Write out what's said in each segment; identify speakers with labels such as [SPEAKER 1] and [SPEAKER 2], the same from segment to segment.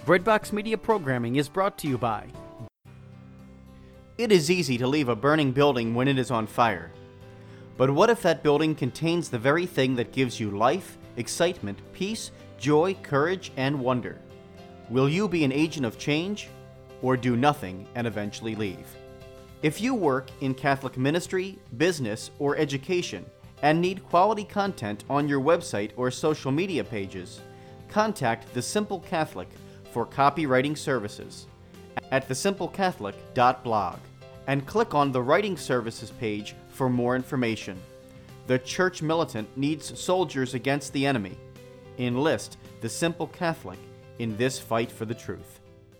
[SPEAKER 1] Breadbox Media programming is brought to you by. It is easy to leave a burning building when it is on fire. But what if that building contains the very thing that gives you life, excitement, peace, joy, courage, and wonder? Will you be an agent of change, or do nothing and eventually leave? If you work in Catholic ministry, business, or education and need quality content on your website or social media pages, contact The Simple Catholic for copywriting services at thesimplecatholic.blog and click on the Writing Services page for more information. The Church Militant needs soldiers against the enemy. Enlist The Simple Catholic in this fight for the truth.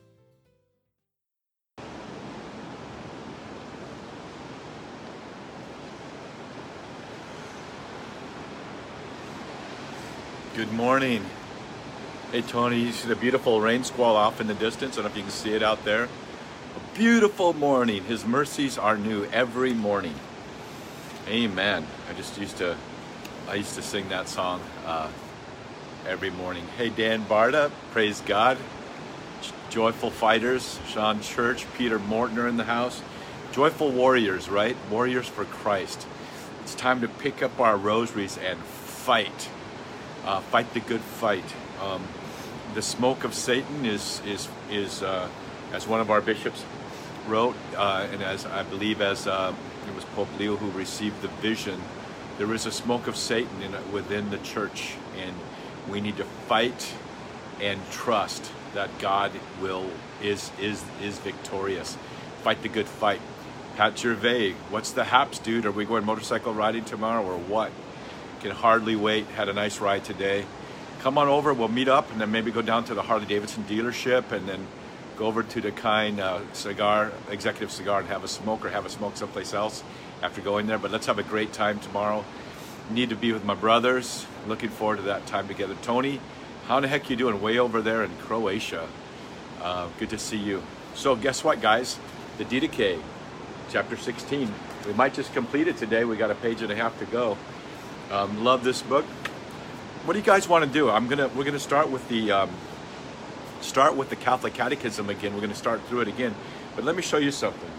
[SPEAKER 2] Good morning. Hey Tony, you see the beautiful rain squall off in the distance? I don't know if you can see it out there. A beautiful morning. His mercies are new every morning. Amen. I used to sing that song every morning. Hey Dan Barta, praise God. Joyful Fighters, Sean Church, Peter Mortner in the house. Joyful warriors, right? Warriors for Christ. It's time to pick up our rosaries and fight. Fight the good fight. The smoke of Satan is as one of our bishops wrote, and as I believe it was Pope Leo who received the vision, there is a smoke of Satan within the church, and we need to fight and trust that God is victorious. Fight the good fight. Pat Gervais, what's the haps, dude? Are we going motorcycle riding tomorrow or what? Can hardly wait. Had a nice ride today. Come on over. We'll meet up and then maybe go down to the Harley Davidson dealership and then go over to the Executive Cigar and have a smoke someplace else after going there. But let's have a great time tomorrow. Need to be with my brothers. Looking forward to that time together. Tony, how in the heck you doing way over there in Croatia? Good to see you. So guess what, guys? The Didache, chapter 16. We might just complete it today. We got a page and a half to go. Love this book. What do you guys want to do? We're gonna start with the Catholic Catechism again. We're gonna start through it again. But let me show you something.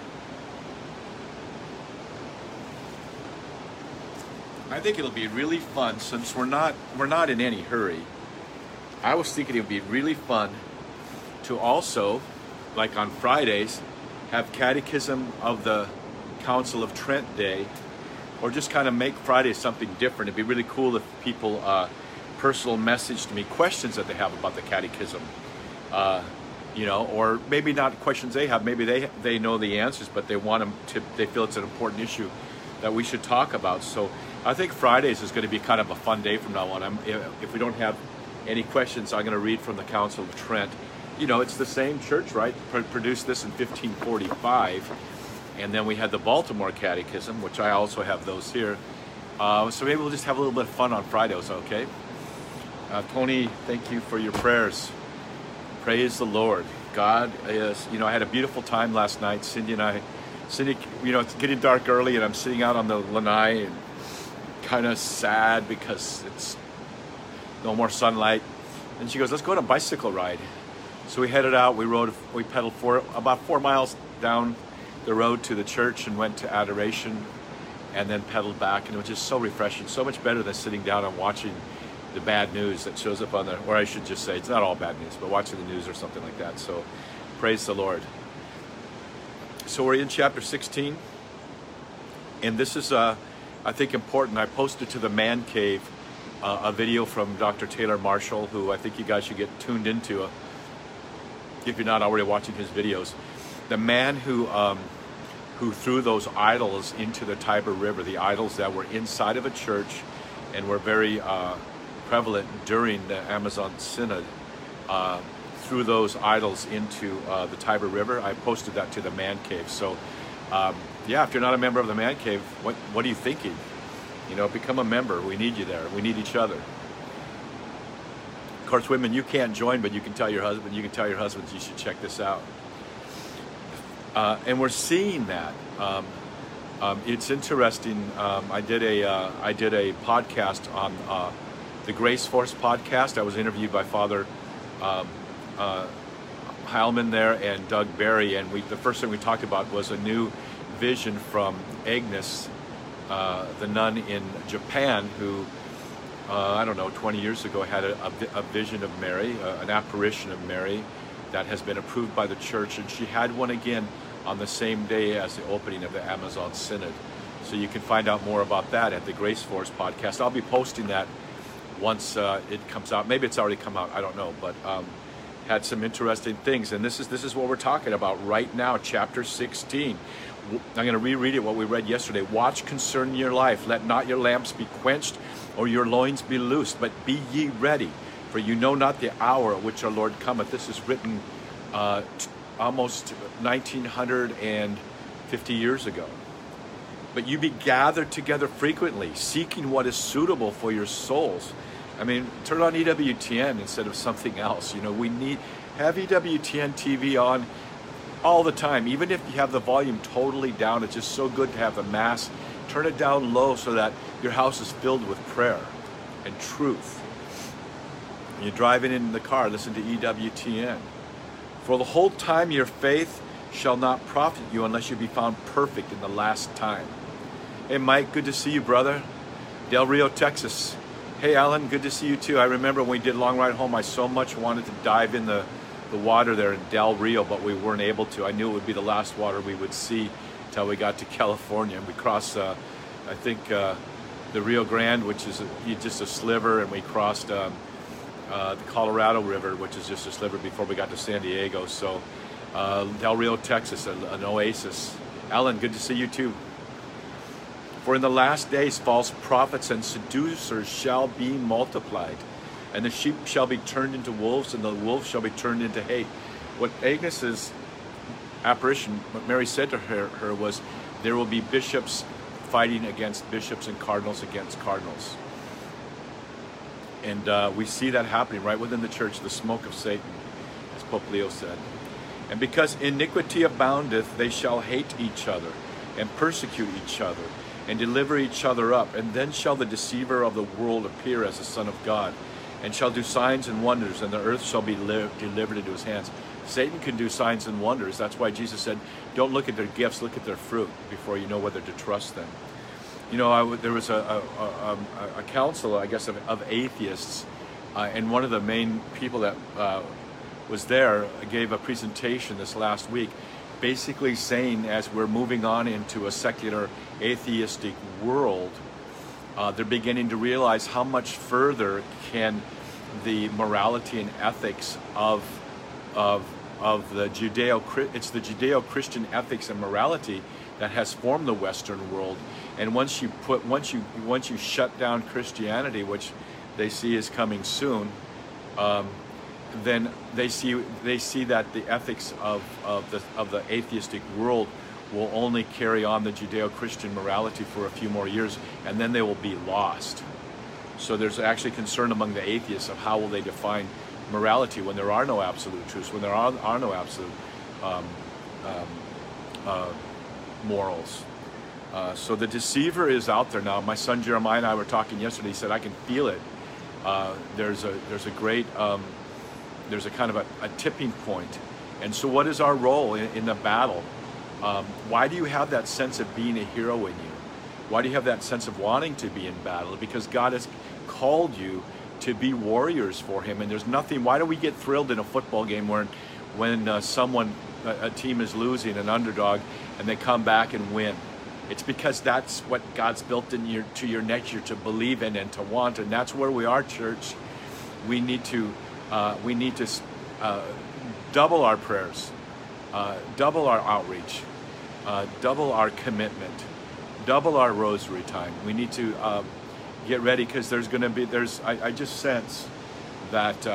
[SPEAKER 2] I think it'll be really fun since we're not in any hurry. I was thinking it would be really fun to also, like on Fridays, have Catechism of the Council of Trent Day, or just kind of make Friday something different. It'd be really cool if people personal message to me questions that they have about the Catechism, or maybe not questions they have. Maybe they know the answers, but they feel it's an important issue that we should talk about. So I think Fridays is going to be kind of a fun day from now on. If we don't have any questions, I'm going to read from the Council of Trent. It's the same church, right? Produced this in 1545. And then we had the Baltimore Catechism, which I also have those here. So maybe we'll just have a little bit of fun on Fridays, okay? Tony, thank you for your prayers. Praise the Lord. God is, I had a beautiful time last night. Cindy, it's getting dark early and I'm sitting out on the lanai and kind of sad because it's no more sunlight. And she goes, let's go on a bicycle ride. So we headed out, we pedaled about 4 miles down the road to the church and went to adoration and then pedaled back, and it was just so refreshing, so much better than sitting down and watching the bad news that shows up or I should just say, it's not all bad news, but watching the news or something like that. So praise the Lord. So we're in chapter 16, and this is I think important. I posted to the Man Cave a video from Dr. Taylor Marshall, who I think you guys should get tuned into if you're not already watching his videos. The man who threw those idols into the Tiber River, the idols that were inside of a church and were very prevalent during the Amazon Synod, threw those idols into the Tiber River. I posted that to the Man Cave. So, if you're not a member of the Man Cave, what are you thinking? Become a member. We need you there. We need each other. Of course, women, you can't join, but you can tell your husband. You can tell your husbands you should check this out. And we're seeing that. It's interesting. I did a podcast on the Grace Force podcast. I was interviewed by Father Heilman there and Doug Barry, and the first thing we talked about was a new vision from Agnes, the nun in Japan, who I don't know, 20 years ago had a vision of Mary, an apparition of Mary that has been approved by the church, and she had one again on the same day as the opening of the Amazon Synod. So you can find out more about that at the Grace Force podcast. I'll be posting that once it comes out. Maybe it's already come out, I don't know, but had some interesting things. And this is what we're talking about right now, chapter 16. I'm going to reread it, what we read yesterday. Watch concerning your life. Let not your lamps be quenched, or your loins be loosed, but be ye ready, for you know not the hour at which our Lord cometh. This is written almost 1950 years ago. But you be gathered together frequently, seeking what is suitable for your souls. I mean, turn on EWTN instead of something else. You know, have EWTN TV on all the time. Even if you have the volume totally down, it's just so good to have the Mass. Turn it down low so that your house is filled with prayer and truth. When you're driving in the car, listen to EWTN. For the whole time your faith shall not profit you unless you be found perfect in the last time. Hey Mike, good to see you, brother. Del Rio, Texas. Hey Alan, good to see you too. I remember when we did Long Ride Home, I so much wanted to dive in the water there in Del Rio, but we weren't able to. I knew it would be the last water we would see until we got to California. And we crossed, I think, the Rio Grande, which is just a sliver, and we crossed the Colorado River, which is just a sliver before we got to San Diego. So Del Rio, Texas, an oasis. Alan, good to see you too. For in the last days false prophets and seducers shall be multiplied, and the sheep shall be turned into wolves, and the wolves shall be turned into hay. What Agnes's apparition, what Mary said to her was, there will be bishops fighting against bishops and cardinals against cardinals. And we see that happening right within the church, the smoke of Satan, as Pope Leo said. And because iniquity aboundeth, they shall hate each other, and persecute each other, and deliver each other up. And then shall the deceiver of the world appear as the Son of God, and shall do signs and wonders, and the earth shall be delivered into his hands. Satan can do signs and wonders. That's why Jesus said, don't look at their gifts, look at their fruit before you know whether to trust them. You know, there was a council, I guess, of atheists, and one of the main people that was there gave a presentation this last week, basically saying as we're moving on into a secular atheistic world, they're beginning to realize how much further can the morality and ethics of the Judeo-Christian ethics and morality that has formed the Western world. And once you shut down Christianity, which they see is coming soon, then they see that the ethics of the atheistic world will only carry on the Judeo-Christian morality for a few more years, and then they will be lost. So there's actually concern among the atheists of how will they define morality when there are no absolute truths, when there are no absolute morals. So the deceiver is out there now. My son Jeremiah and I were talking yesterday. He said, I can feel it. There's a kind of a tipping point. And so what is our role in the battle? Why do you have that sense of being a hero in you? Why do you have that sense of wanting to be in battle? Because God has called you to be warriors for him. And there's nothing, why do we get thrilled in a football game when a team is losing, an underdog, and they come back and win? It's because that's what God's built into your nature to believe in and to want, and that's where we are, church. We need to double our prayers, double our outreach, double our commitment, double our rosary time. We need to get ready, because I just sense that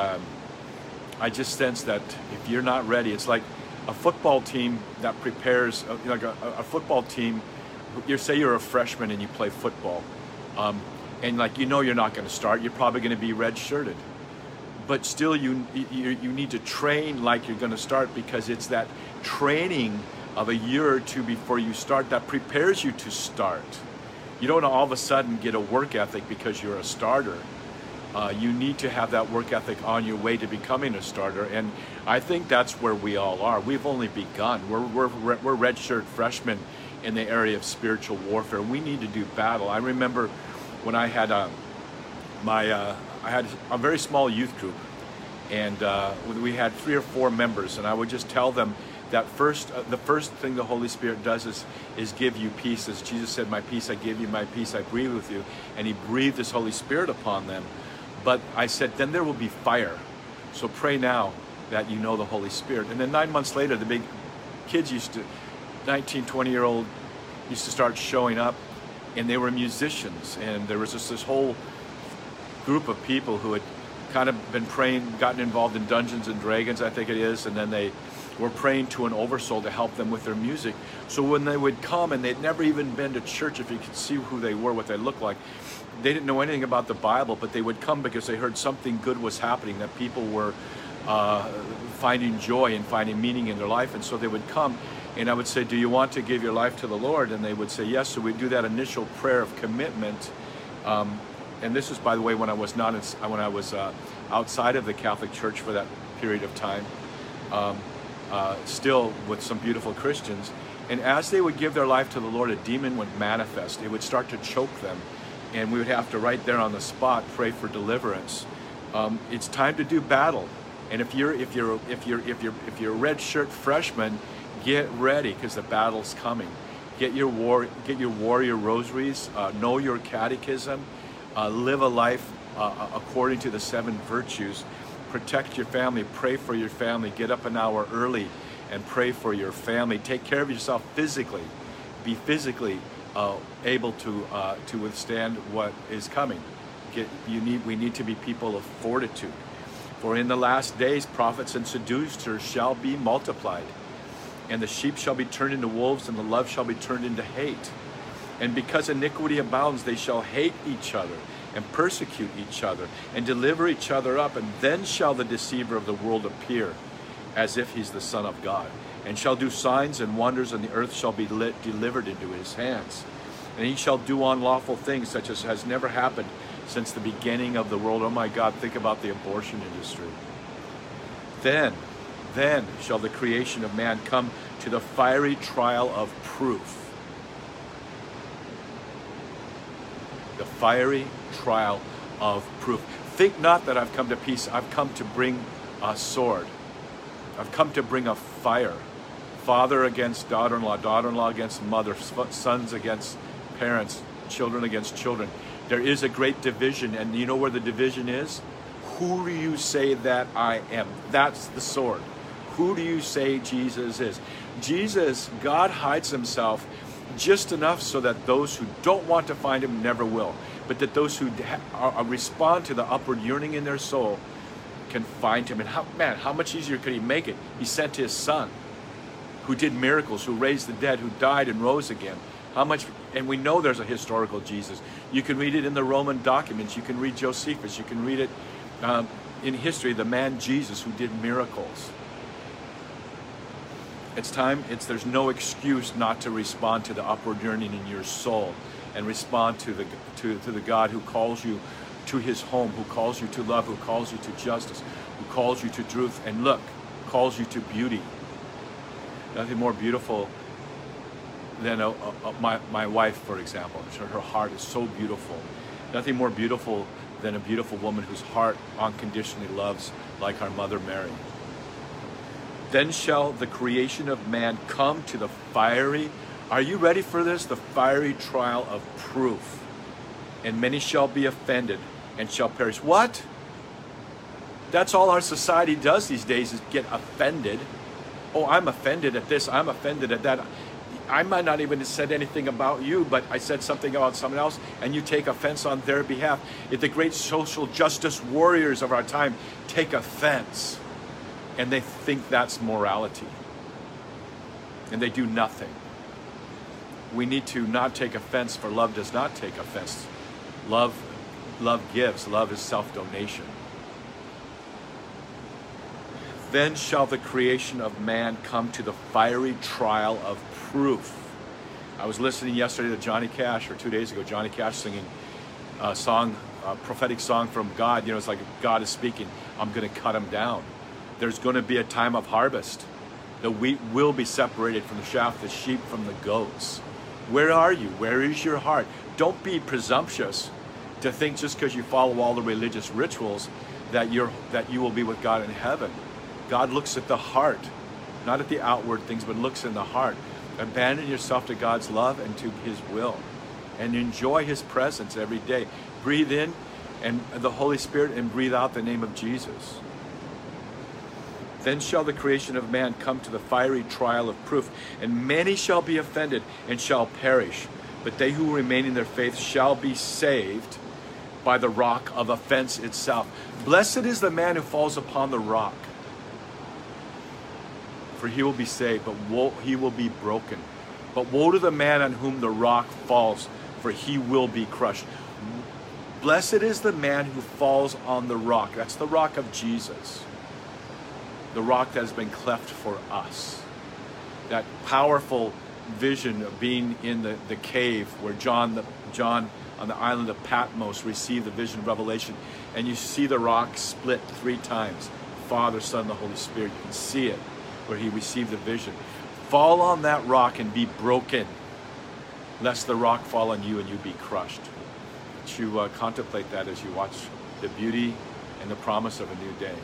[SPEAKER 2] if you're not ready, it's like a football team that prepares, like a football team. Say you're a freshman and you play football, and you're not going to start. You're probably going to be red-shirted, but still you need to train like you're going to start, because it's that training of a year or two before you start that prepares you to start. You don't all of a sudden get a work ethic because you're a starter. you need to have that work ethic on your way to becoming a starter. And I think that's where we all are. We've only begun. We're redshirt freshmen in the area of spiritual warfare. We need to do battle. I remember when I had I had a very small youth group, and we had 3 or 4 members, and I would just tell them that the first thing the Holy Spirit does is give you peace. As Jesus said, "My peace I give you, my peace I breathe with you," and He breathed His Holy Spirit upon them. But I said, then there will be fire. So pray now that you know the Holy Spirit. And then 9 months later, the big kids 19, 20-year-old used to start showing up, and they were musicians. And there was just this whole group of people who had kind of been praying, gotten involved in Dungeons and Dragons, I think it is, and then they were praying to an oversoul to help them with their music. So when they would come, and they'd never even been to church, if you could see who they were, what they looked like, they didn't know anything about the Bible, but they would come because they heard something good was happening, that people were finding joy and finding meaning in their life. And so they would come, and I would say, "Do you want to give your life to the Lord?" And they would say yes. So we'd do that initial prayer of commitment. And this is, by the way, when I was outside of the Catholic Church for that period of time, still with some beautiful Christians. And as they would give their life to the Lord, a demon would manifest. It would start to choke them, and we would have to right there on the spot pray for deliverance. It's time to do battle. And if you're a red shirt freshman, get ready, because the battle's coming. Get your warrior rosaries. Know your catechism. Live a life according to the 7 virtues. Protect your family. Pray for your family. Get up an hour early and pray for your family. Take care of yourself physically. Be physically able to withstand what is coming. We need to be people of fortitude. For in the last days, prophets and seducers shall be multiplied, and the sheep shall be turned into wolves, and the love shall be turned into hate. And because iniquity abounds, they shall hate each other, and persecute each other, and deliver each other up. And then shall the deceiver of the world appear, as if he's the Son of God, and shall do signs and wonders, and the earth shall be delivered into his hands. And he shall do unlawful things, such as has never happened since the beginning of the world. Oh my God, think about the abortion industry. Then shall the creation of man come to the fiery trial of proof. The fiery trial of proof. Think not that I've come to peace. I've come to bring a sword. I've come to bring a fire. Father against daughter-in-law, daughter-in-law against mother, sons against parents, children against children. There is a great division, and you know where the division is? Who do you say that I am? That's the sword. Who do you say Jesus is? Jesus, God hides himself just enough so that those who don't want to find him never will, but that those who respond to the upward yearning in their soul can find him. And how much easier could he make it? He sent his son, who did miracles, who raised the dead, who died and rose again. And we know there's a historical Jesus. You can read it in the Roman documents. You can read Josephus. You can read it in history, the man Jesus who did miracles. It's time. There's no excuse not to respond to the upward yearning in your soul, and respond to the God who calls you to his home, who calls you to love, who calls you to justice, who calls you to truth, and calls you to beauty. Nothing more beautiful than my wife, for example. Her heart is so beautiful. Nothing more beautiful than a beautiful woman whose heart unconditionally loves, like our Mother Mary. Then shall the creation of man come to the fiery, are you ready for this? The fiery trial of proof. And many shall be offended and shall perish. What? That's all our society does these days, is get offended. Oh, I'm offended at this, I'm offended at that. I might not even have said anything about you, but I said something about someone else, and you take offense on their behalf. If the great social justice warriors of our time take offense, and they think that's morality, and they do nothing. We need to not take offense, for love does not take offense. Love gives. Love is self-donation. Then shall the creation of man come to the fiery trial of proof. I was listening yesterday to Johnny Cash, or 2 days ago, Johnny Cash singing a song prophetic song from God. You know, it's like God is speaking. I'm going to cut them down. There's going to be a time of harvest. The wheat will be separated from the chaff, the sheep from the goats. Where are you? Where is your heart? Don't be presumptuous to think just because you follow all the religious rituals that you will be with God in heaven. God looks at the heart, not at the outward things, but looks in the heart. Abandon yourself to God's love and to His will, and enjoy His presence every day. Breathe in and the Holy Spirit, and breathe out the name of Jesus. Then shall the creation of man come to the fiery trial of proof, and many shall be offended and shall perish. But they who remain in their faith shall be saved by the rock of offense itself. Blessed is the man who falls upon the rock, for he will be saved, but he will be broken. But woe to the man on whom the rock falls, for he will be crushed. Blessed is the man who falls on the rock. That's the rock of Jesus. The rock that has been cleft for us. That powerful vision of being in the cave where John on the island of Patmos received the vision of Revelation, and you see the rock split 3 times. Father, Son, and the Holy Spirit. You can see it where he received the vision. Fall on that rock and be broken, lest the rock fall on you and you be crushed. But you contemplate that as you watch the beauty and the promise of a new day.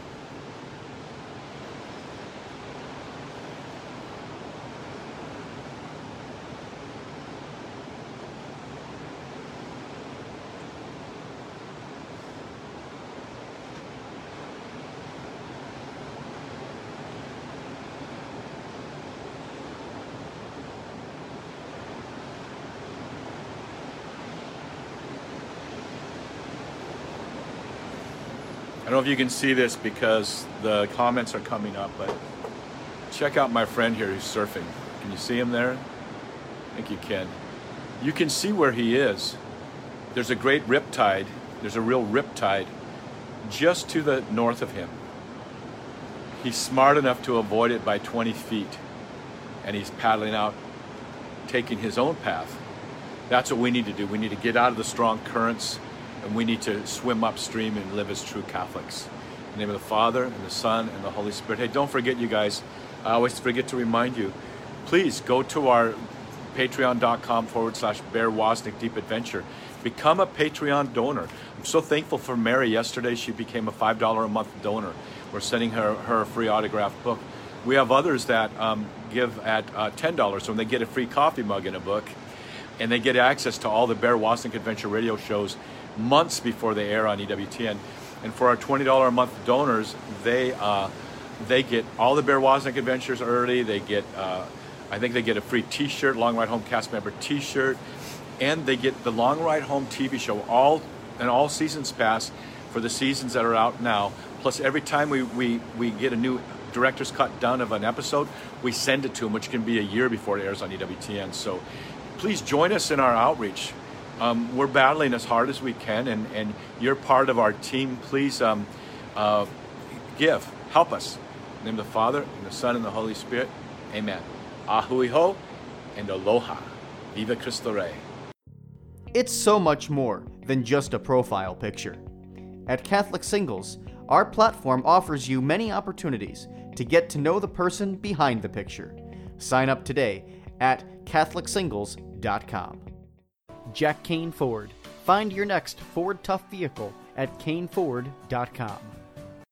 [SPEAKER 2] I don't know if you can see this because the comments are coming up, but check out my friend here who's surfing. Can you see him there? I think you can. You can see where he is. There's a great riptide. There's a real riptide just to the north of him. He's smart enough to avoid it by 20 feet, and he's paddling out, taking his own path. That's what we need to do. We need to get out of the strong currents, and we need to swim upstream and live as true Catholics. In the name of the Father, and the Son, and the Holy Spirit. Hey, don't forget, you guys, I always forget to remind you, please go to our patreon.com/Bear Wozniak Deep Adventure. Become a Patreon donor. I'm so thankful for Mary. Yesterday, she became a $5 a month donor. We're sending her a free autographed book. We have others that give at $10, so when they get a free coffee mug and a book, and they get access to all the Bear Wozniak Adventure radio shows months before they air on EWTN. And for our $20 a month donors, they get all the Bear Wozniak Adventures early. They get, I think they get a free T-shirt, Long Ride Home cast member T-shirt, and they get the Long Ride Home TV show, all seasons pass for the seasons that are out now. Plus, every time we get a new director's cut done of an episode, we send it to them, which can be a year before it airs on EWTN. So please join us in our outreach. We're battling as hard as we can, and you're part of our team. Please give, help us. In the name of the Father, and the Son, and the Holy Spirit. Amen. Ahui ho, and aloha. Viva Cristo Rey.
[SPEAKER 1] It's so much more than just a profile picture. At Catholic Singles, our platform offers you many opportunities to get to know the person behind the picture. Sign up today at CatholicSingles.com. Jack Kane Ford. Find your next Ford Tough vehicle at CaneFord.com.